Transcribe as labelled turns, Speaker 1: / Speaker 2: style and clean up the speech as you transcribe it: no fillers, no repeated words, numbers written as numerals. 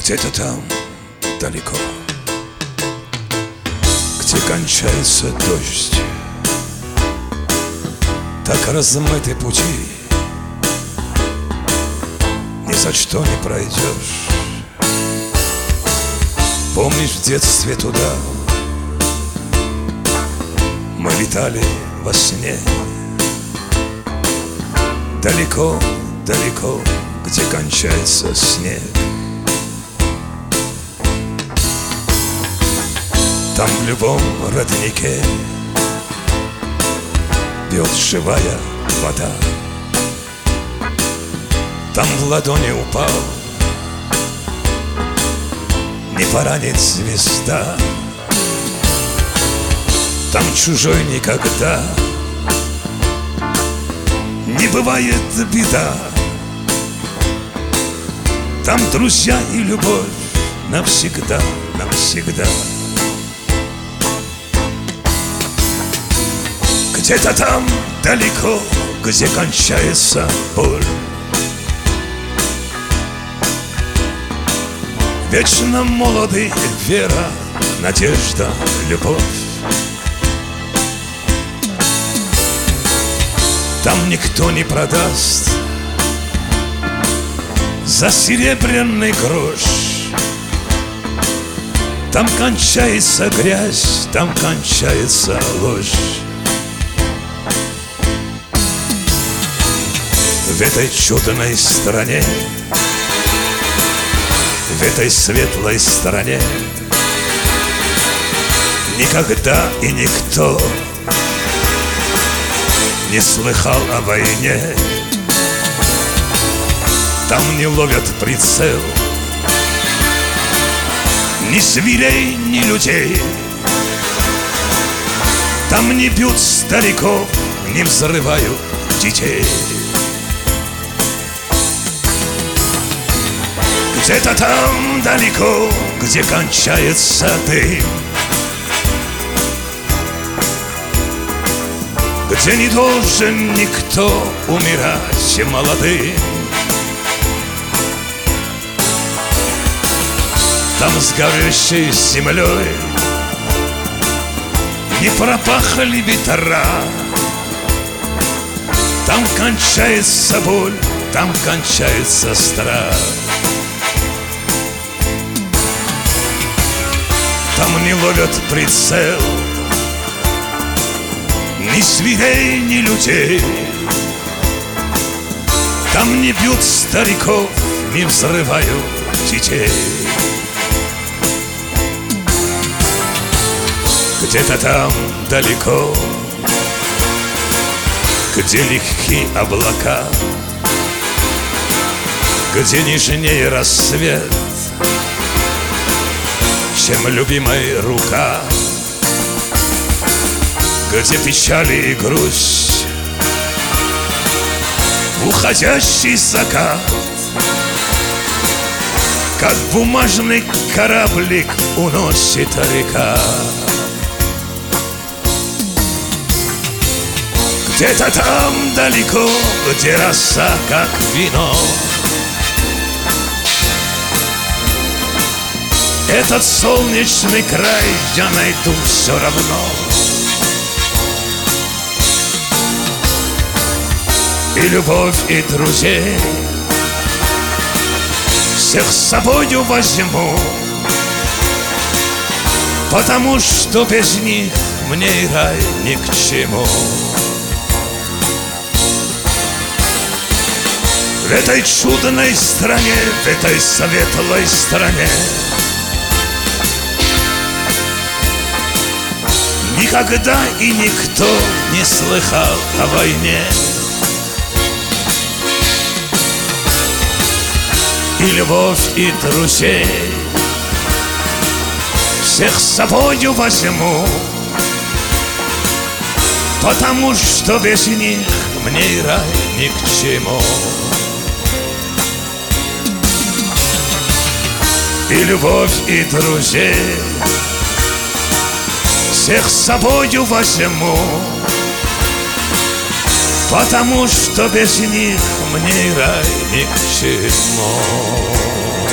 Speaker 1: Где-то там, далеко, где кончается дождь, так размыты пути, ни за что не пройдешь. Помнишь, в детстве туда мы летали во сне? Далеко, далеко, где кончается снег. Там в любом роднике бьет живая вода. Там в ладони упал, не поранит звезда. Там чужой никогда не бывает беда. Там друзья и любовь навсегда, навсегда. Где-то там далеко, где кончается боль, вечно молоды вера, надежда, любовь. Там никто не продаст за серебряный грош. Там кончается грязь, там кончается ложь. В этой чудной стране, в этой светлой стране никогда и никто не слыхал о войне. Там не ловят прицел ни зверей, ни людей. Там не бьют стариков, не взрывают детей. Где-то там далеко, где кончается дым, где не должен никто умирать молодым. Там с горящей землей не пропахали ветра. Там кончается боль, там кончается страх. Там не ловят прицел ни зверей, ни людей. Там не бьют стариков, не взрывают детей. Где-то там далеко, где легкие облака, где нежнее рассвет, чем любимая рука, где печали и грусть, уходящий закат, как бумажный кораблик уносит река. Где-то там далеко, где роса, как вино, этот солнечный край я найду все равно. И любовь, и друзей всех с собою возьму, потому что без них мне и рай ни к чему. В этой чудной стране, в этой светлой стране никогда и никто не слыхал о войне. И любовь, и друзей всех с собою возьму, потому что без них мне и рай ни к чему. И любовь, и друзей всех с собою возьму, потому что без них мне и рай ни к чему.